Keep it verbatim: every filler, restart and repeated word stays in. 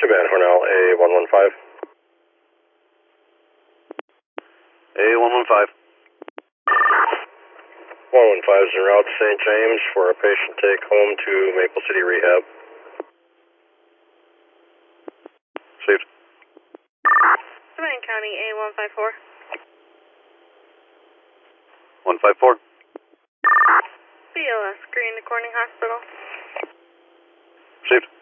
Savannah Hornell, A one one five. A one one five. one one five is en route to Saint James for a patient take home to Maple City Rehab. Received. Savannah County, A one five four. one five four. B L S, Green to Corning Hospital. Received.